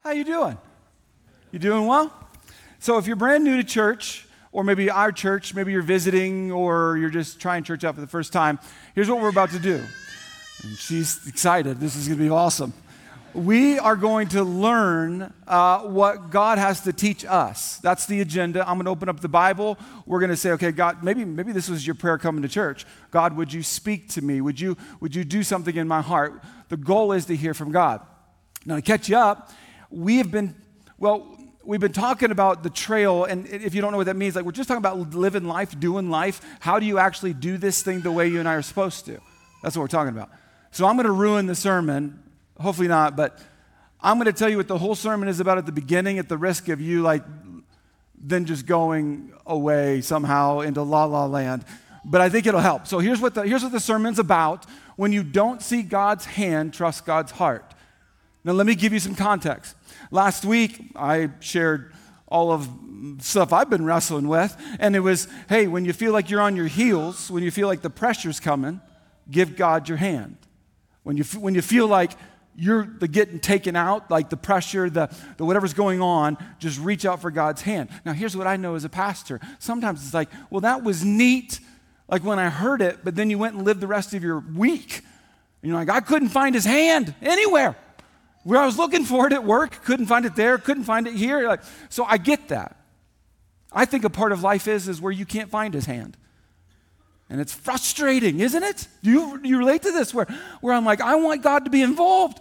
How you doing? You doing well? So if you're brand new to church, or maybe our church, maybe you're visiting, or you're just trying church out for the first time, here's what we're about to do. And she's excited. This is going to be awesome. We are going to learn what God has to teach us. That's the agenda. I'm going to open up the Bible. We're going to say, okay, God, maybe this was your prayer coming to church. God, would you speak to me? Would you do something in my heart? The goal is to hear from God. Now, to catch you up, we've been talking about the trail, and if you don't know what that means, like we're just talking about living life, doing life. How do you actually do this thing the way you and I are supposed to? That's what we're talking about. So I'm going to ruin the sermon. Hopefully not, but I'm going to tell you what the whole sermon is about at the beginning at the risk of you then just going away somehow into la la land. But I think it'll help. So here's what the sermon's about. When you don't see God's hand, trust God's heart. Now let me give you some context. Last week, I shared all of stuff I've been wrestling with, and it was, hey, when you feel like you're on your heels, when you feel like the pressure's coming, give God your hand. When you feel like you're getting taken out, like the pressure, the whatever's going on, just reach out for God's hand. Now, here's what I know as a pastor. Sometimes it's like, well, that was neat, like when I heard it, but then you went and lived the rest of your week. And you're like, I couldn't find his hand anywhere. Where I was looking for it at work, couldn't find it there, couldn't find it here. So I get that. I think a part of life is where you can't find his hand. And it's frustrating, isn't it? You relate to this where I'm like, I want God to be involved.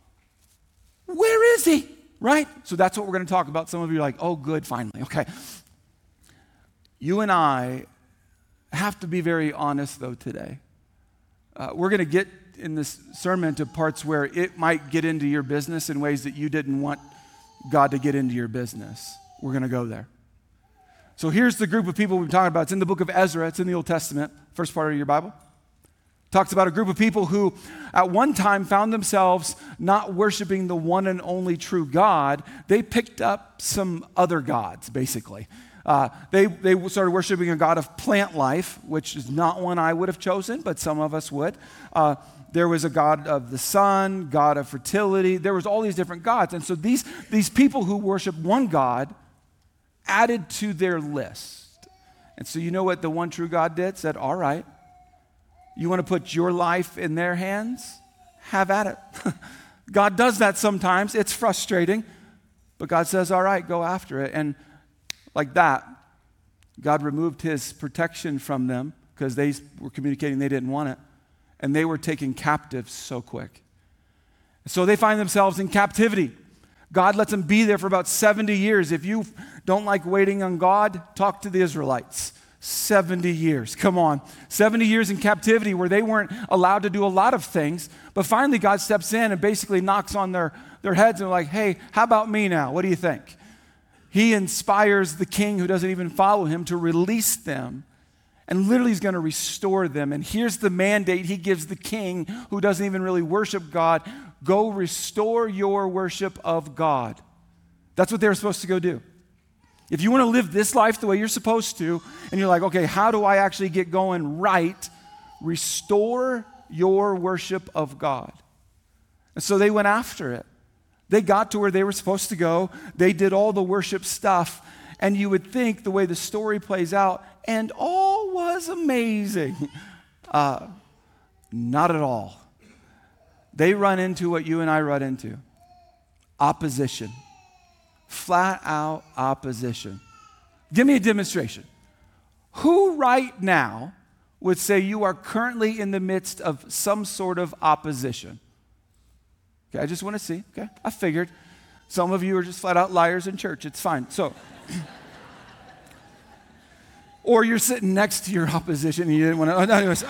Where is he? Right? So that's what we're going to talk about. Some of you are like, oh, good, finally. Okay. You and I have to be very honest, though, today. We're going to get in this sermon to parts where it might get into your business in ways that you didn't want God to get into your business. We're going to go there. So here's the group of people we've been talking about. It's in the book of Ezra. It's in the Old Testament, first part of your Bible. Talks about a group of people who at one time found themselves not worshiping the one and only true God. They picked up some other gods, basically. They started worshiping a god of plant life, which is not one I would have chosen, but some of us would. There was a god of the sun, god of fertility. There was all these different gods. And so these people who worship one God added to their list. And so you know what the one true God did? Said, all right, you want to put your life in their hands? Have at it. God does that sometimes. It's frustrating. But God says, all right, go after it. And like that, God removed his protection from them because they were communicating they didn't want it. And they were taken captive so quick. So they find themselves in captivity. God lets them be there for about 70 years. If you don't like waiting on God, talk to the Israelites. 70 years. Come on. 70 years in captivity where they weren't allowed to do a lot of things. But finally, God steps in and basically knocks on their heads and like, hey, how about me now? What do you think? He inspires the king who doesn't even follow him to release them. And literally he's going to restore them. And here's the mandate he gives the king who doesn't even really worship God. Go restore your worship of God. That's what they were supposed to go do. If you want to live this life the way you're supposed to, and you're like, okay, how do I actually get going right? Restore your worship of God. And so they went after it. They got to where they were supposed to go. They did all the worship stuff. And you would think the way the story plays out, and all was amazing. Not at all. They run into what you and I run into. Opposition. Flat out opposition. Give me a demonstration. Who right now would say you are currently in the midst of some sort of opposition? Okay, I just want to see. Okay, I figured. Some of you are just flat out liars in church. It's fine. So, or you're sitting next to your opposition and you didn't want to. Anyways.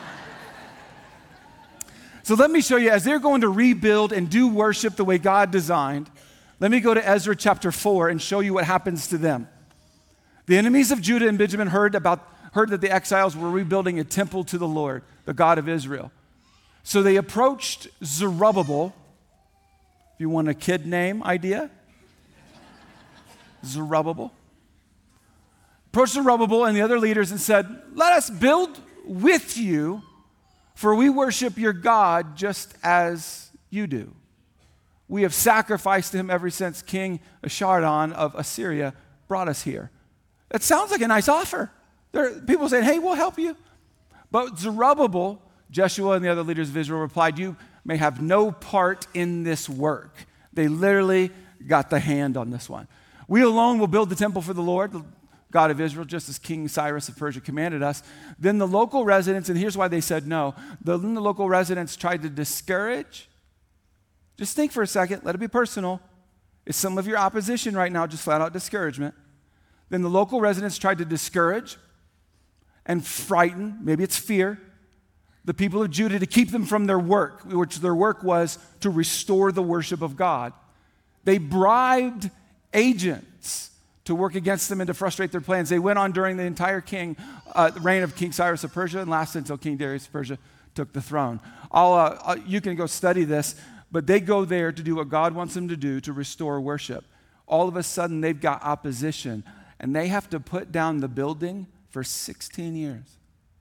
So let me show you, as they're going to rebuild and do worship the way God designed, let me go to Ezra chapter 4 and show you what happens to them. The enemies of Judah and Benjamin heard that the exiles were rebuilding a temple to the Lord, the God of Israel. So they approached Zerubbabel. If you want a kid name idea, Zerubbabel. Approached Zerubbabel and the other leaders and said, let us build with you, for we worship your God just as you do. We have sacrificed to him ever since King Esarhaddon of Assyria brought us here. That sounds like a nice offer. There are people saying, hey, we'll help you. But Zerubbabel, Jeshua, and the other leaders of Israel replied, you may have no part in this work. They literally got the hand on this one. We alone will build the temple for the Lord, the God of Israel, just as King Cyrus of Persia commanded us. Then the local residents, and here's why they said no, then the local residents tried to discourage. Just think for a second, let it be personal. Is some of your opposition right now just flat out discouragement? Then the local residents tried to discourage and frighten, maybe it's fear, the people of Judah to keep them from their work, which their work was to restore the worship of God. They bribed agents to work against them and to frustrate their plans. They went on during the entire reign of King Cyrus of Persia and lasted until King Darius of Persia took the throne. You can go study this, but they go there to do what God wants them to do to restore worship. All of a sudden, they've got opposition, and they have to put down the building for 16 years.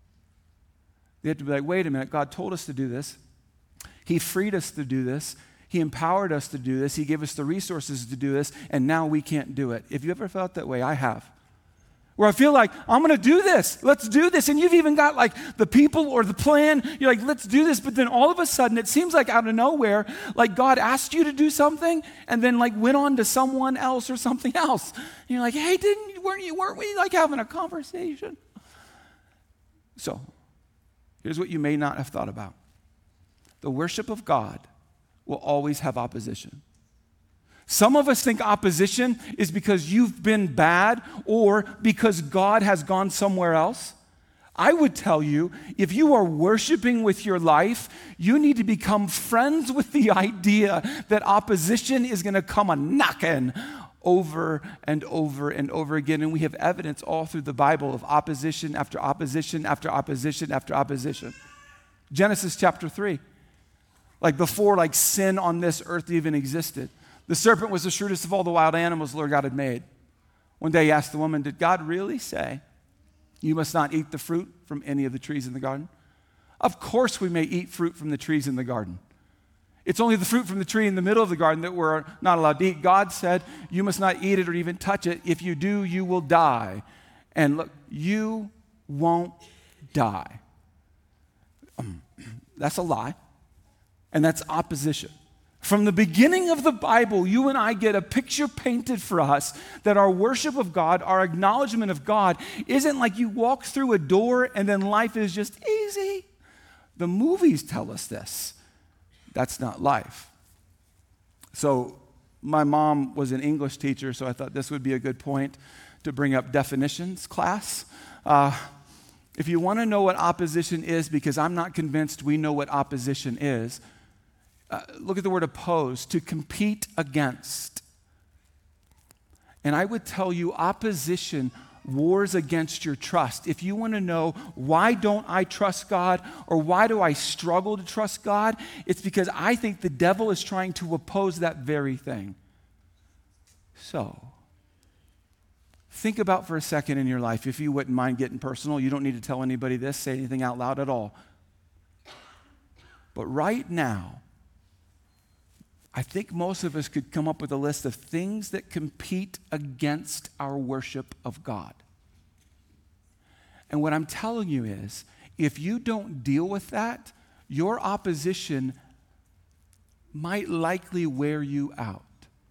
They have to be like, wait a minute, God told us to do this. He freed us to do this. He empowered us to do this. He gave us the resources to do this, and now we can't do it. If you ever felt that way, I have. Where I feel like, I'm going to do this. Let's do this. And you've even got like the people or the plan. You're like, let's do this. But then all of a sudden, it seems like out of nowhere, like God asked you to do something and then like went on to someone else or something else. And you're like, hey, weren't we like having a conversation? So, here's what you may not have thought about. The worship of God will always have opposition. Some of us think opposition is because you've been bad or because God has gone somewhere else. I would tell you, if you are worshiping with your life, you need to become friends with the idea that opposition is going to come a-knocking over and over and over again. And we have evidence all through the Bible of opposition after opposition after opposition after opposition. Genesis chapter 3. Like before like sin on this earth even existed. The serpent was the shrewdest of all the wild animals the Lord God had made. One day he asked the woman, did God really say, you must not eat the fruit from any of the trees in the garden? Of course we may eat fruit from the trees in the garden. It's only the fruit from the tree in the middle of the garden that we're not allowed to eat. God said, you must not eat it or even touch it. If you do, you will die. And look, you won't die. That's a lie. And that's opposition. From the beginning of the Bible, you and I get a picture painted for us that our worship of God, our acknowledgement of God, isn't like you walk through a door and then life is just easy. The movies tell us this. That's not life. So my mom was an English teacher, so I thought this would be a good point to bring up definitions class. If you want to know what opposition is, because I'm not convinced we know what opposition is, look at the word oppose, to compete against. And I would tell you opposition wars against your trust. If you want to know why don't I trust God or why do I struggle to trust God, it's because I think the devil is trying to oppose that very thing. So, think about for a second in your life, if you wouldn't mind getting personal. You don't need to tell anybody this, say anything out loud at all. But right now, I think most of us could come up with a list of things that compete against our worship of God. And what I'm telling you is, if you don't deal with that, your opposition might likely wear you out.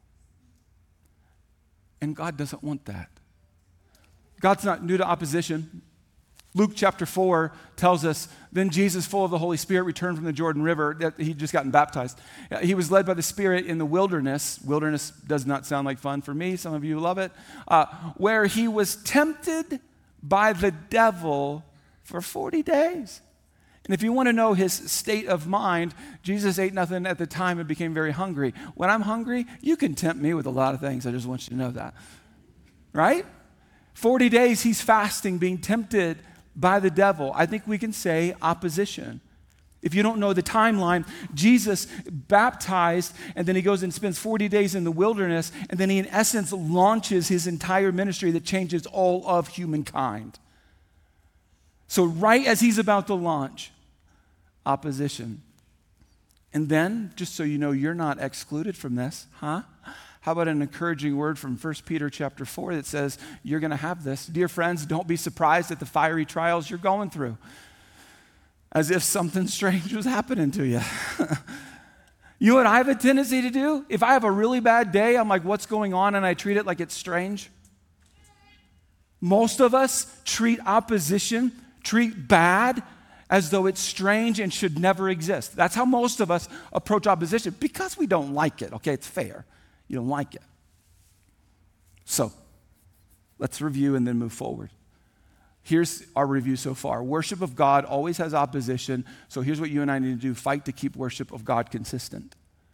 And God doesn't want that. God's not new to opposition. Luke chapter 4 tells us, then Jesus, full of the Holy Spirit, returned from the Jordan River. He'd just gotten baptized. He was led by the Spirit in the wilderness. Wilderness does not sound like fun for me. Some of you love it. Where he was tempted by the devil for 40 days. And if you want to know his state of mind, Jesus ate nothing at the time and became very hungry. When I'm hungry, you can tempt me with a lot of things. I just want you to know that. Right? 40 days he's fasting, being tempted by the devil. I think we can say opposition. If you don't know the timeline, Jesus baptized, and then he goes and spends 40 days in the wilderness, and then he, in essence, launches his entire ministry that changes all of humankind. So right as he's about to launch, opposition. And then, just so you know, you're not excluded from this, huh? How about an encouraging word from 1 Peter chapter 4 that says, you're going to have this. Dear friends, don't be surprised at the fiery trials you're going through, as if something strange was happening to you. You know what I have a tendency to do? If I have a really bad day, I'm like, what's going on? And I treat it like it's strange. Most of us treat opposition, treat bad, as though it's strange and should never exist. That's how most of us approach opposition, because we don't like it. Okay, it's fair. You don't like it. So, let's review and then move forward. Here's our review so far. Worship of God always has opposition, so here's what you and I need to do. Fight to keep worship of God consistent.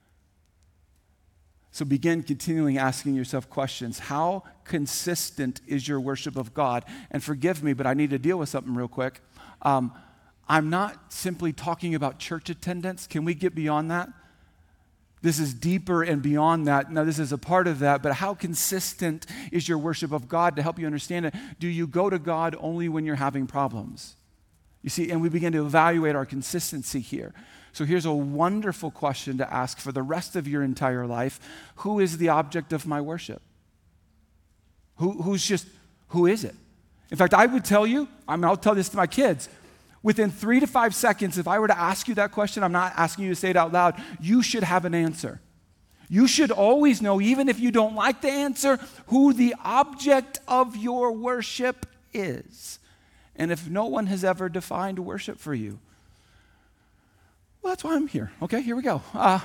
So begin continuing asking yourself questions. How consistent is your worship of God? And forgive me, but I need to deal with something real quick. I'm not simply talking about church attendance. Can we get beyond that? This is deeper and beyond that. Now, this is a part of that, but how consistent is your worship of God? To help you understand it, do you go to God only when you're having problems? You see, and we begin to evaluate our consistency here. So here's a wonderful question to ask for the rest of your entire life. Who is the object of my worship? Who is it? In fact, I would tell you, I'll tell this to my kids, within 3 to 5 seconds, if I were to ask you that question, I'm not asking you to say it out loud, you should have an answer. You should always know, even if you don't like the answer, who the object of your worship is. And if no one has ever defined worship for you, well, that's why I'm here. Okay, here we go.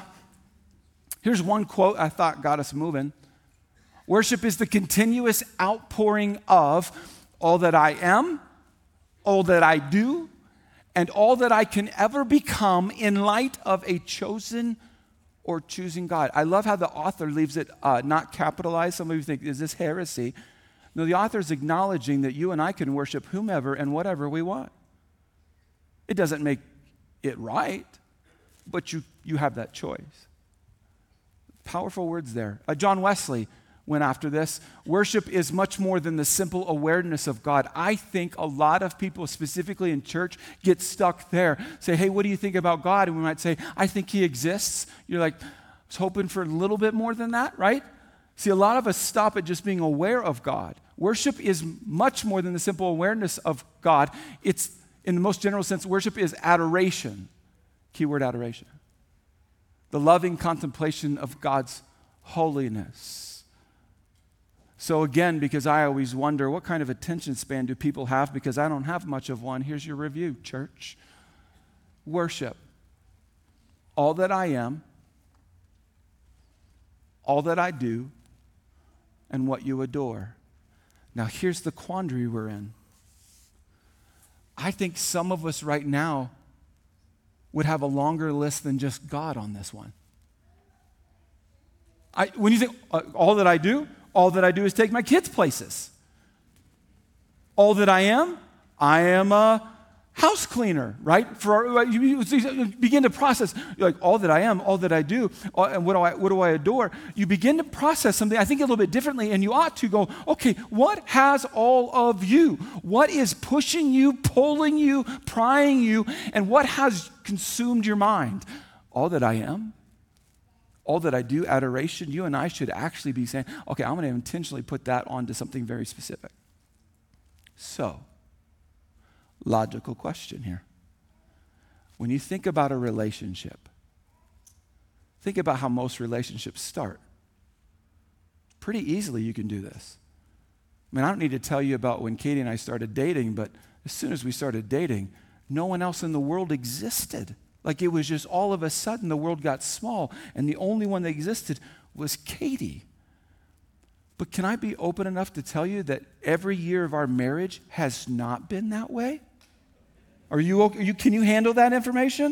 Here's one quote I thought got us moving. Worship is the continuous outpouring of all that I am, all that I do, and all that I can ever become in light of a chosen or choosing God. I love how the author leaves it not capitalized. Some of you think, is this heresy? No, the author is acknowledging that you and I can worship whomever and whatever we want. It doesn't make it right, but you have that choice. Powerful words there. John Wesley went after this. Worship is much more than the simple awareness of God. I think a lot of people, specifically in church, get stuck there. Say, hey, what do you think about God? And we might say, I think he exists. You're like, I was hoping for a little bit more than that, right? See, a lot of us stop at just being aware of God. Worship is much more than the simple awareness of God. It's, in the most general sense, worship is adoration. Keyword adoration. The loving contemplation of God's holiness. So again, because I always wonder, what kind of attention span do people have? Because I don't have much of one. Here's your review, church. Worship. All that I am, all that I do, and what you adore. Now here's the quandary we're in. I think some of us right now would have a longer list than just God on this one. When you think, all that I do is take my kids places. All that I am a house cleaner, right? You begin to process, you're like, all that I am, all that I do, and what do I adore? You begin to process something, I think, a little bit differently, and you ought to go, okay, what has all of you? What is pushing you, pulling you, prying you, and what has consumed your mind? All that I am, all that I do, adoration. You and I should actually be saying, okay, I'm going to intentionally put that onto something very specific. So, logical question here. When you think about a relationship, think about how most relationships start. Pretty easily you can do this. I mean, I don't need to tell you about when Katie and I started dating, but as soon as we started dating, no one else in the world existed. Like it was just all of a sudden the world got small, and the only one that existed was Katie. But can I be open enough to tell you that every year of our marriage has not been that way? Are you okay? Can you handle that information?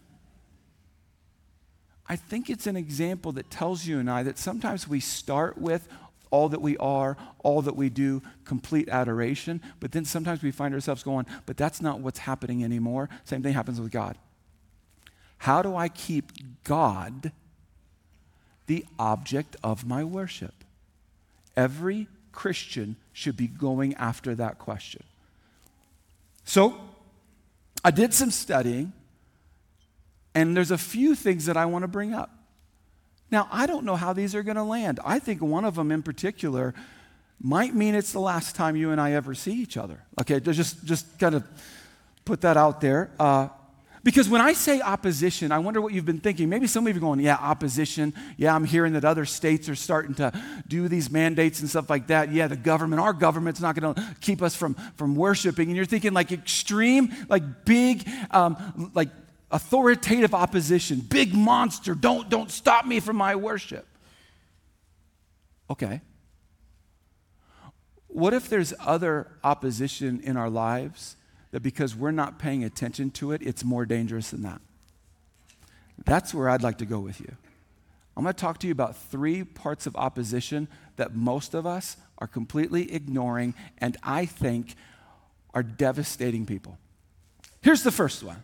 I think it's an example that tells you and I that sometimes we start with all that we are, all that we do, complete adoration, but then sometimes we find ourselves going, but that's not what's happening anymore. Same thing happens with God. How do I keep God the object of my worship? Every Christian should be going after that question. So, I did some studying, And there's a few things that I want to bring up. Now, I don't know how these are going to land. I think one of them in particular might mean it's the last time you and I ever see each other. Okay, just kind of put that out there. Because when I say opposition, I wonder what you've been thinking. Maybe some of you are going, yeah, opposition. Yeah, I'm hearing that other states are starting to do these mandates and stuff like that. Yeah, our government's not going to keep us from worshiping. And you're thinking like extreme, like big, like authoritative opposition. Big monster, don't stop me from my worship. Okay. What if there's other opposition in our lives that because we're not paying attention to it, it's more dangerous than that? That's where I'd like to go with you. I'm going to talk to you about 3 parts of opposition that most of us are completely ignoring and I think are devastating people. Here's the first one.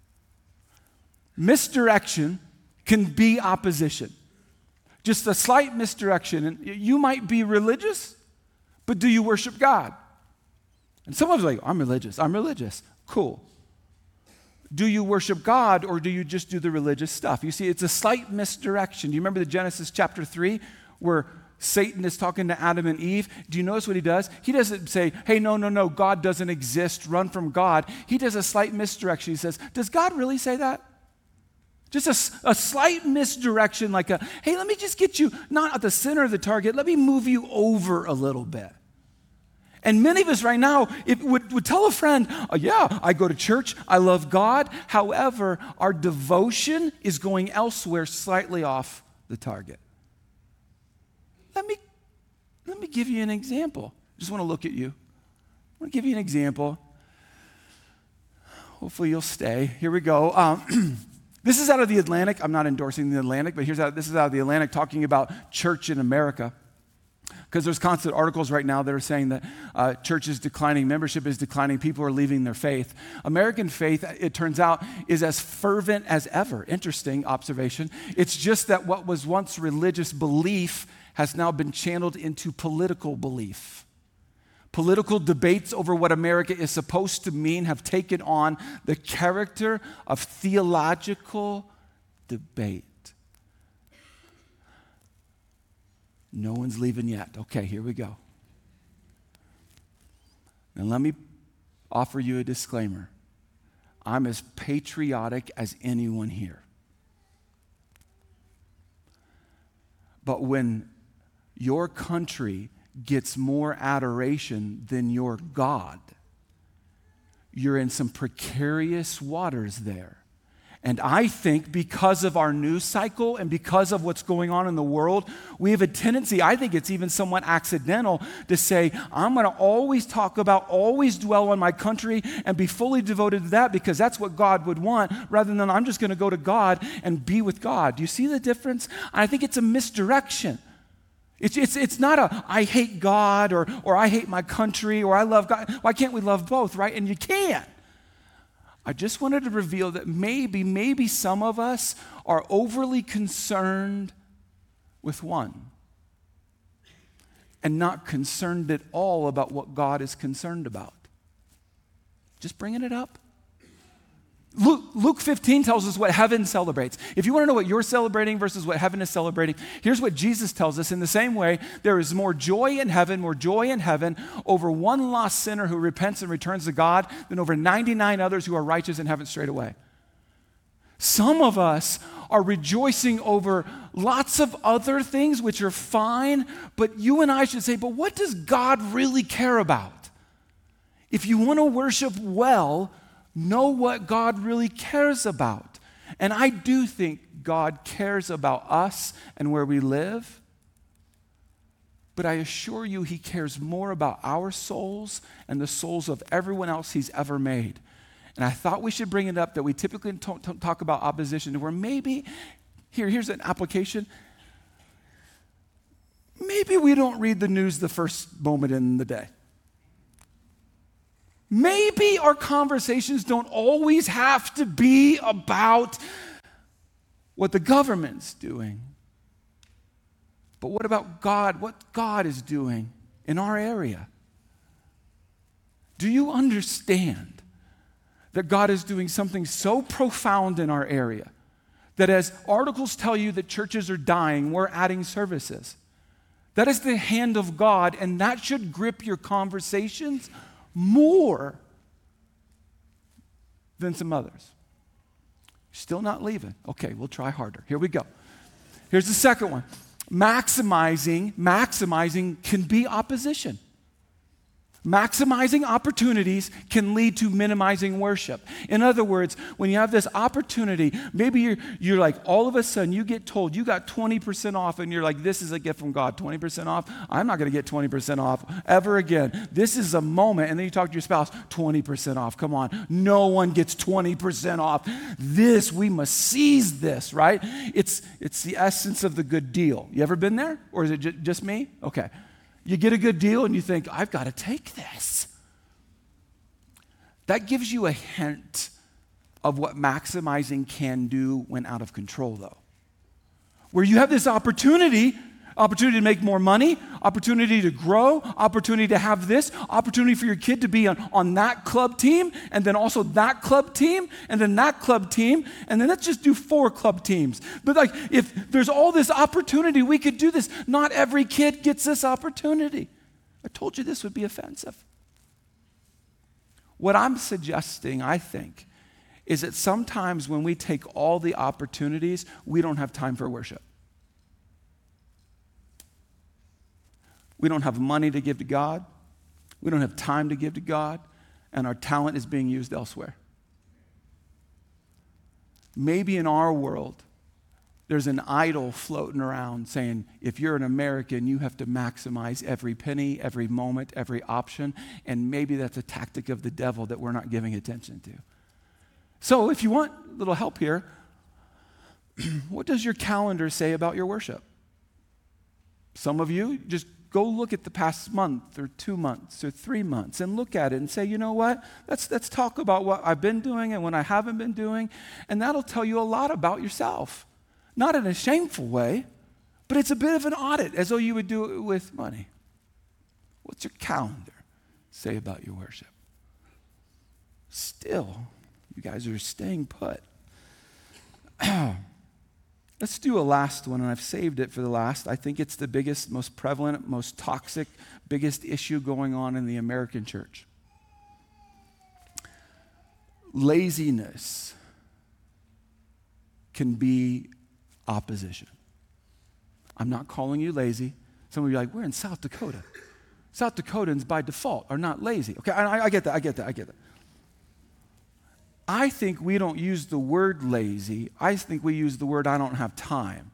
Misdirection can be opposition. Just a slight misdirection. And you might be religious, but do you worship God? And some of us are like, I'm religious. Cool. Do you worship God or do you just do the religious stuff? You see, it's a slight misdirection. Do you remember the Genesis chapter 3 where Satan is talking to Adam and Eve? Do you notice what he does? He doesn't say, hey, no, God doesn't exist, run from God. He does a slight misdirection. He says, does God really say that? Just a slight misdirection, like hey, let me just get you not at the center of the target, let me move you over a little bit. And many of us right now would tell a friend, yeah, I go to church, I love God. However, our devotion is going elsewhere, slightly off the target. Let me give you an example. I just want to look at you. I want to give you an example. Hopefully you'll stay. Here we go. This is out of the Atlantic. I'm not endorsing the Atlantic, but this is out of the Atlantic talking about church in America. Because there's constant articles right now that are saying that church is declining, membership is declining, people are leaving their faith. American faith, it turns out, is as fervent as ever. Interesting observation. It's just that what was once religious belief has now been channeled into political belief. Political debates over what America is supposed to mean have taken on the character of theological debate. No one's leaving yet. Okay, here we go. And let me offer you a disclaimer. I'm as patriotic as anyone here. But when your country gets more adoration than your God, you're in some precarious waters there. And I think because of our news cycle and because of what's going on in the world, we have a tendency, I think it's even somewhat accidental, to say, I'm going to always always dwell on my country and be fully devoted to that because that's what God would want, rather than I'm just going to go to God and be with God. Do you see the difference? I think it's a misdirection. It's not a I hate God or I hate my country or I love God. Why can't we love both, right? And you can. I just wanted to reveal that maybe some of us are overly concerned with one and not concerned at all about what God is concerned about. Just bringing it up. Luke 15 tells us what heaven celebrates. If you want to know what you're celebrating versus what heaven is celebrating, here's what Jesus tells us. In the same way, there is more joy in heaven over one lost sinner who repents and returns to God than over 99 others who are righteous and haven't strayed away. Some of us are rejoicing over lots of other things which are fine, but you and I should say, but what does God really care about? If you want to worship well, know what God really cares about. And I do think God cares about us and where we live, but I assure you he cares more about our souls and the souls of everyone else he's ever made. And I thought we should bring it up that we typically don't talk about opposition, where maybe, here's an application, maybe we don't read the news the first moment in the day. Maybe our conversations don't always have to be about what the government's doing. But what about God? What God is doing in our area? Do you understand that God is doing something so profound in our area that as articles tell you that churches are dying, we're adding services. That is the hand of God, and that should grip your conversations more than some others. Still not leaving. Okay, we'll try harder. Here we go. Here's the second one. Maximizing can be opposition. Maximizing opportunities can lead to minimizing worship. In other words, when you have this opportunity, maybe you're like, all of a sudden you get told you got 20% off, and you're like, this is a gift from God, 20% off? I'm not going to get 20% off ever again. This is a moment. And then you talk to your spouse, 20% off. Come on. No one gets 20% off. We must seize this, right? It's the essence of the good deal. You ever been there? Or is it just me? Okay. You get a good deal and you think, I've got to take this. That gives you a hint of what maximizing can do when out of control, though. Where you have this opportunity to make more money, opportunity to grow, opportunity to have this, opportunity for your kid to be on that club team, and then also that club team, and then that club team, and then let's just do 4 club teams. But like, if there's all this opportunity, we could do this. Not every kid gets this opportunity. I told you this would be offensive. What I'm suggesting, I think, is that sometimes when we take all the opportunities, we don't have time for worship. We don't have money to give to God. We don't have time to give to God. And our talent is being used elsewhere. Maybe in our world, there's an idol floating around saying, if you're an American, you have to maximize every penny, every moment, every option. And maybe that's a tactic of the devil that we're not giving attention to. So if you want a little help here, what does your calendar say about your worship? Some of you just go look at the past month or 2 months or 3 months and look at it and say, you know what? Let's talk about what I've been doing and what I haven't been doing. And that'll tell you a lot about yourself. Not in a shameful way, but it's a bit of an audit, as though you would do it with money. What's your calendar say about your worship? Still, you guys are staying put. Let's do a last one, and I've saved it for the last. I think it's the biggest, most prevalent, most toxic, biggest issue going on in the American church. Laziness can be opposition. I'm not calling you lazy. Some of you are like, we're in South Dakota. South Dakotans by default are not lazy. Okay, I get that. I think we don't use the word lazy. I think we use the word I don't have time.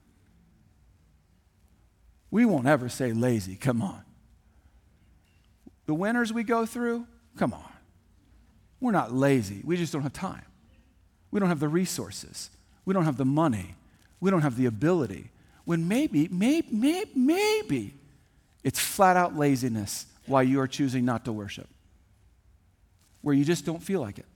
We won't ever say lazy. Come on. The winters we go through, come on. We're not lazy. We just don't have time. We don't have the resources. We don't have the money. We don't have the ability. When maybe it's flat out laziness why you are choosing not to worship. Where you just don't feel like it.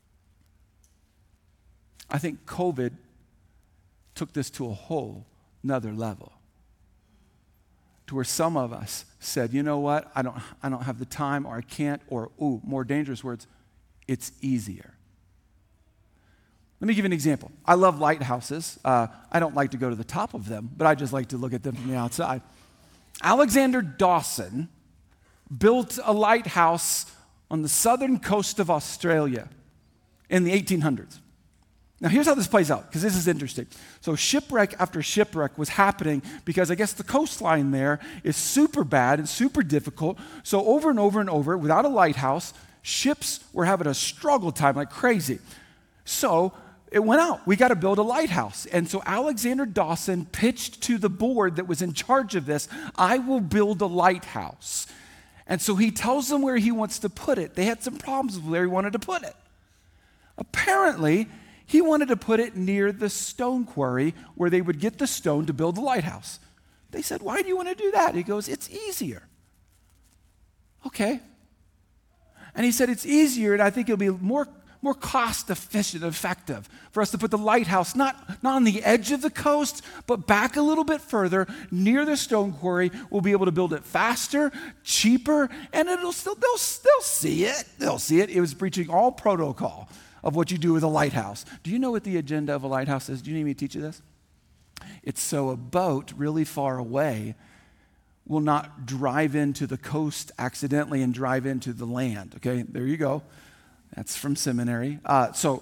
I think COVID took this to a whole nother level. To where some of us said, you know what, I don't have the time, or I can't, or more dangerous words, it's easier. Let me give you an example. I love lighthouses. I don't like to go to the top of them, but I just like to look at them from the outside. Alexander Dawson built a lighthouse on the southern coast of Australia in the 1800s. Now, here's how this plays out, because this is interesting. So shipwreck after shipwreck was happening because I guess the coastline there is super bad and super difficult. So over and over and over, without a lighthouse, ships were having a struggle time like crazy. So it went out. We got to build a lighthouse. And so Alexander Dawson pitched to the board that was in charge of this, I will build a lighthouse. And so he tells them where he wants to put it. They had some problems with where he wanted to put it. Apparently, he wanted to put it near the stone quarry where they would get the stone to build the lighthouse. They said, why do you want to do that? He goes, it's easier. Okay. And he said, it's easier, and I think it'll be more cost efficient, effective for us to put the lighthouse not on the edge of the coast, but back a little bit further near the stone quarry. We'll be able to build it faster, cheaper, and they'll see it. They'll see it. It was breaching all protocol of what you do with a lighthouse. Do you know what the agenda of a lighthouse is? Do you need me to teach you this? It's so a boat really far away will not drive into the coast accidentally and drive into the land. Okay, there you go. That's from seminary. So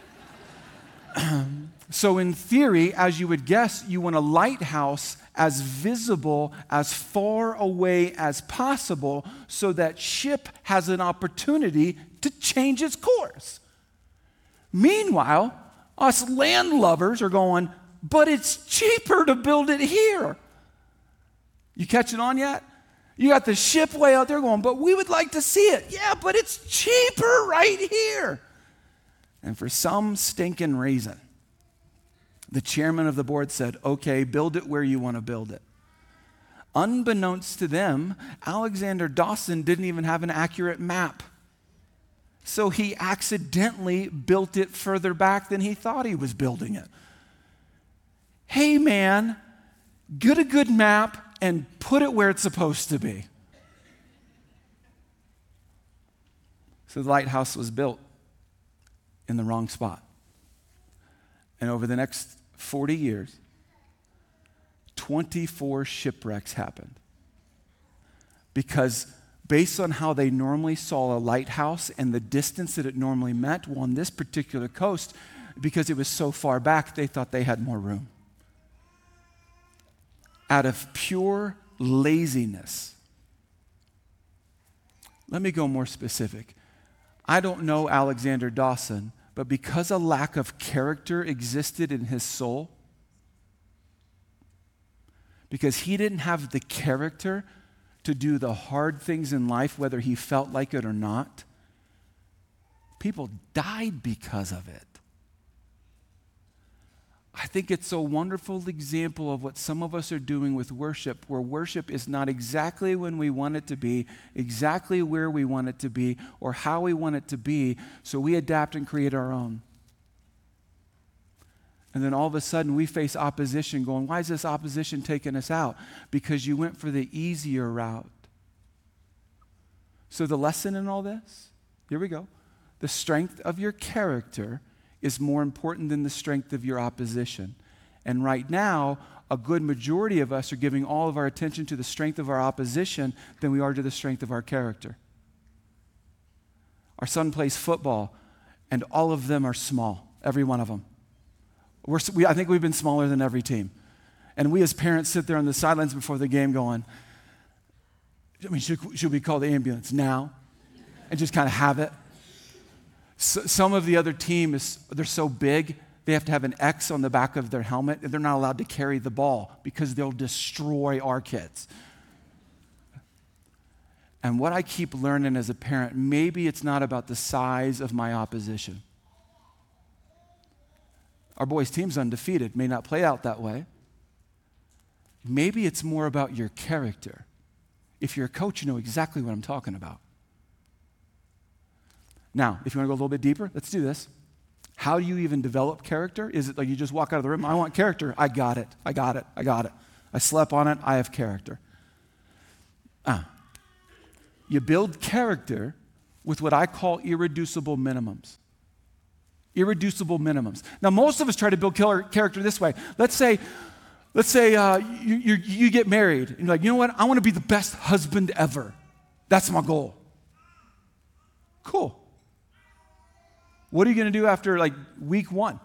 in theory, as you would guess, you want a lighthouse as visible, as far away as possible, so that ship has an opportunity to change its course. Meanwhile, us land lovers are going, but it's cheaper to build it here. You catching on yet? You got the ship way out there going, but we would like to see it. Yeah, but it's cheaper right here. And for some stinking reason, the chairman of the board said, okay, build it where you want to build it. Unbeknownst to them, Alexander Dawson didn't even have an accurate map. So he accidentally built it further back than he thought he was building it. Hey man, get a good map and put it where it's supposed to be. So the lighthouse was built in the wrong spot. And over the next 40 years, 24 shipwrecks happened. Because based on how they normally saw a lighthouse and the distance that it normally met, well, on this particular coast, because it was so far back, they thought they had more room. Out of pure laziness. Let me go more specific. I don't know Alexander Dawson, but because a lack of character existed in his soul, because he didn't have the character to do the hard things in life, whether he felt like it or not, people died because of it. I think it's a wonderful example of what some of us are doing with worship, where worship is not exactly when we want it to be, exactly where we want it to be, or how we want it to be, so we adapt and create our own. And then all of a sudden we face opposition going, why is this opposition taking us out? Because you went for the easier route. So the lesson in all this, here we go. The strength of your character is more important than the strength of your opposition. And right now, a good majority of us are giving all of our attention to the strength of our opposition than we are to the strength of our character. Our son plays football, and all of them are small, every one of them. I think we've been smaller than every team. And we as parents sit there on the sidelines before the game going, should we call the ambulance now? And just kind of have it. Some of the other team, they're so big, they have to have an X on the back of their helmet, and they're not allowed to carry the ball because they'll destroy our kids. And what I keep learning as a parent, maybe it's not about the size of my opposition. Our boys' team's undefeated, may not play out that way. Maybe it's more about your character. If you're a coach, you know exactly what I'm talking about. Now, if you want to go a little bit deeper, let's do this. How do you even develop character? Is it like you just walk out of the room, I want character, I got it. I slept on it, I have character. You build character with what I call irreducible minimums. Irreducible minimums. Now, most of us try to build character this way. Let's say you get married, and you're like, you know what? I want to be the best husband ever. That's my goal. Cool. What are you going to do after like week 1?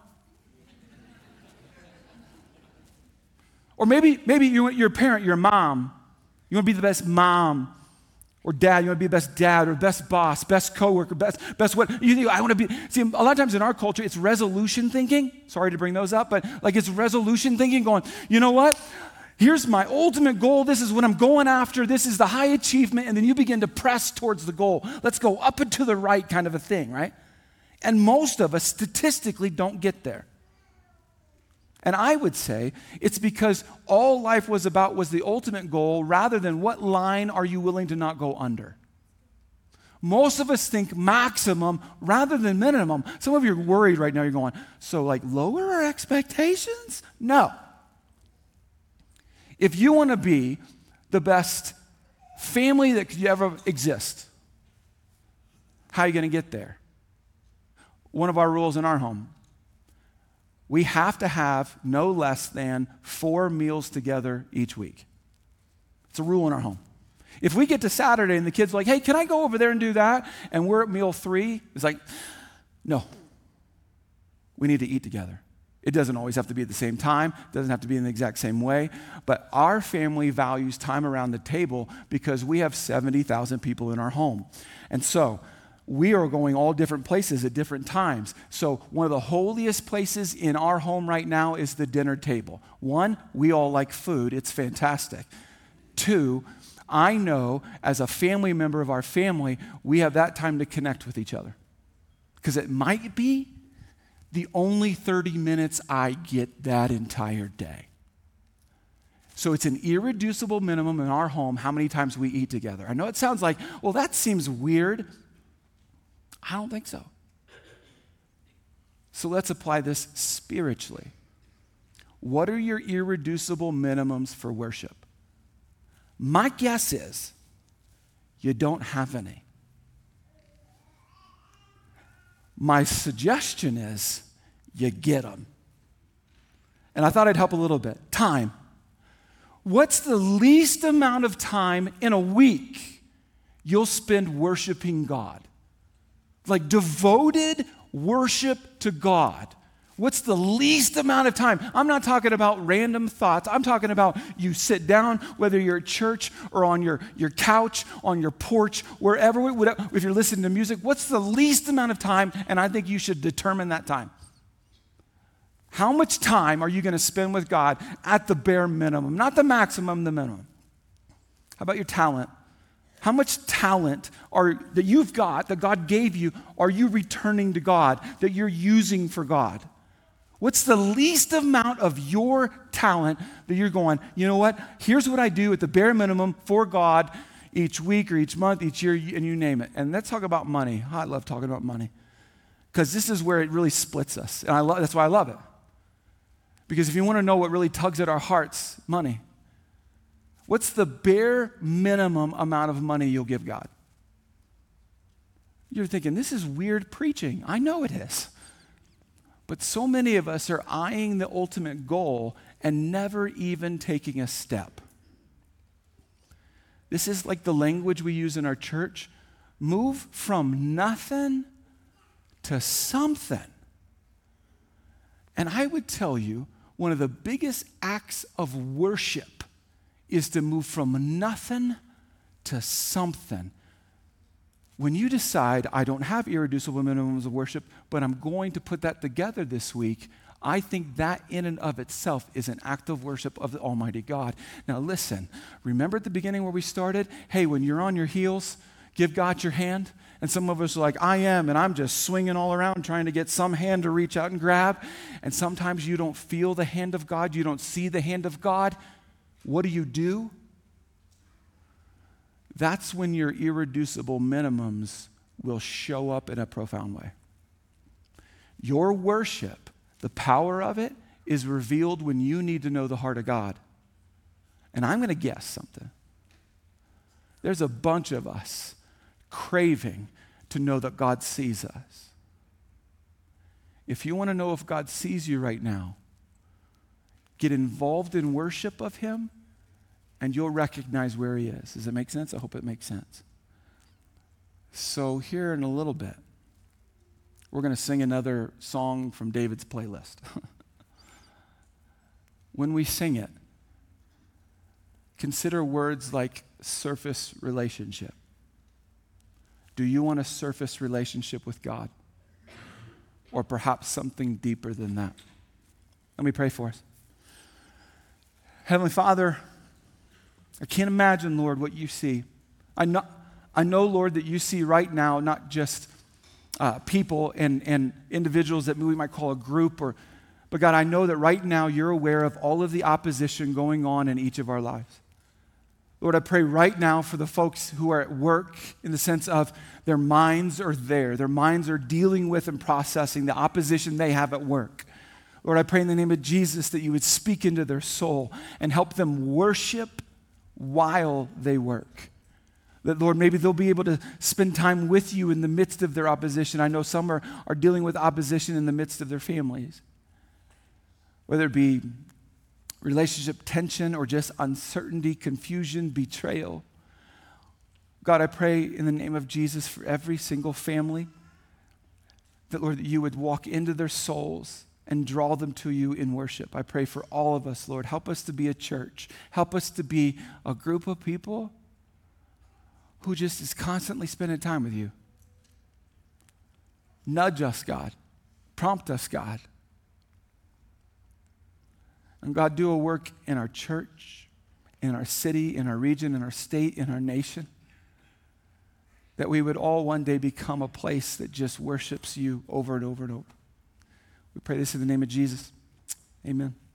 Or maybe you're a parent, you're a mom. You want to be the best mom or dad. You want to be the best dad or best boss, best coworker, best what. You think, I want to be. See, a lot of times in our culture, it's resolution thinking. Sorry to bring those up, but like it's resolution thinking going, you know what? Here's my ultimate goal. This is what I'm going after. This is the high achievement. And then you begin to press towards the goal. Let's go up and to the right kind of a thing, right? And most of us statistically don't get there. And I would say it's because all life was about was the ultimate goal rather than what line are you willing to not go under. Most of us think maximum rather than minimum. Some of you are worried right now. You're going, so like lower our expectations? No. If you want to be the best family that could ever exist, how are you going to get there? One of our rules in our home, we have to have no less than 4 meals together each week. It's a rule in our home. If we get to Saturday and the kids are like, hey, can I go over there and do that? And we're at meal 3, it's like, no. We need to eat together. It doesn't always have to be at the same time. It doesn't have to be in the exact same way. But our family values time around the table because we have 70,000 people in our home. And so we are going all different places at different times. So one of the holiest places in our home right now is the dinner table. 1, we all like food. It's fantastic. 2, I know as a family member of our family, we have that time to connect with each other. Because it might be the only 30 minutes I get that entire day. So it's an irreducible minimum in our home how many times we eat together. I know it sounds like, well, that seems weird. I don't think so. So let's apply this spiritually. What are your irreducible minimums for worship? My guess is you don't have any. My suggestion is you get them. And I thought I'd help a little bit. Time. What's the least amount of time in a week you'll spend worshiping God? Like devoted worship to God. What's the least amount of time? I'm not talking about random thoughts. I'm talking about you sit down, whether you're at church or on your couch, on your porch, wherever, if you're listening to music. What's the least amount of time? And I think you should determine that time. How much time are you going to spend with God at the bare minimum? Not the maximum, the minimum. How about your talent? How much talent that you've got, that God gave you, are you returning to God, that you're using for God? What's the least amount of your talent that you're going, you know what? Here's what I do at the bare minimum for God each week or each month, each year, and you name it. And let's talk about money. I love talking about money because this is where it really splits us. And that's why I love it. Because if you want to know what really tugs at our hearts, money. What's the bare minimum amount of money you'll give God? You're thinking, this is weird preaching. I know it is. But so many of us are eyeing the ultimate goal and never even taking a step. This is like the language we use in our church. Move from nothing to something. And I would tell you, one of the biggest acts of worship is to move from nothing to something. When you decide, I don't have irreducible minimums of worship, but I'm going to put that together this week, I think that in and of itself is an act of worship of the Almighty God. Now listen, remember at the beginning where we started? Hey, when you're on your heels, give God your hand. And some of us are like, I am, and I'm just swinging all around trying to get some hand to reach out and grab. And sometimes you don't feel the hand of God. You don't see the hand of God. What do? That's when your irreducible minimums will show up in a profound way. Your worship, the power of it, is revealed when you need to know the heart of God. And I'm going to guess something. There's a bunch of us craving to know that God sees us. If you want to know if God sees you right now, get involved in worship of Him, and you'll recognize where He is. Does it make sense? I hope it makes sense. So here in a little bit, we're going to sing another song from David's playlist. When we sing it, consider words like surface relationship. Do you want a surface relationship with God? Or perhaps something deeper than that? Let me pray for us. Heavenly Father, I can't imagine, Lord, what you see. I know, Lord, that you see right now not just people and individuals that we might call a group, but God, I know that right now you're aware of all of the opposition going on in each of our lives. Lord, I pray right now for the folks who are at work in the sense of their minds are there. Their minds are dealing with and processing the opposition they have at work. Lord, I pray in the name of Jesus that you would speak into their soul and help them worship while they work. That, Lord, maybe they'll be able to spend time with you in the midst of their opposition. I know some are dealing with opposition in the midst of their families, whether it be relationship tension or just uncertainty, confusion, betrayal. God, I pray in the name of Jesus for every single family that, Lord, that you would walk into their souls and draw them to you in worship. I pray for all of us, Lord. Help us to be a church. Help us to be a group of people who just is constantly spending time with you. Nudge us, God. Prompt us, God. And God, do a work in our church, in our city, in our region, in our state, in our nation, that we would all one day become a place that just worships you over and over and over. We pray this in the name of Jesus. Amen.